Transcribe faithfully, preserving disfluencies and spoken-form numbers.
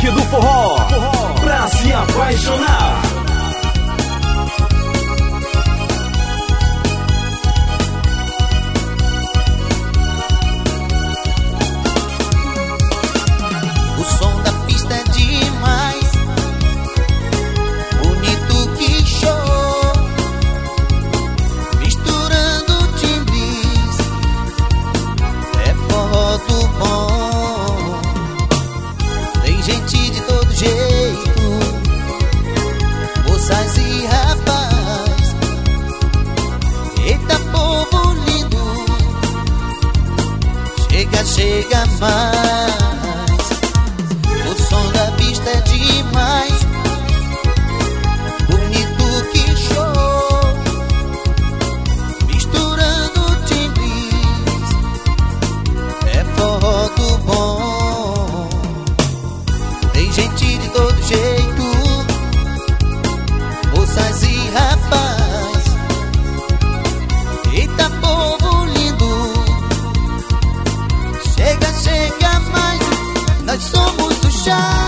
rock do forró, pra se apaixonar. O som da pista é demais, bonito que show, misturando timbres, é forró do bom. Tem gente de todo jeito, moças e rapaz. Eita povo lindo, chega, chega mais. O som da pista é demais, bonito que show, misturando timbres, é forró do bom. Tem gente de todo jeito, moças e rapaz. Eita povo lindo, chega, chega mais. Nós somos o Chá.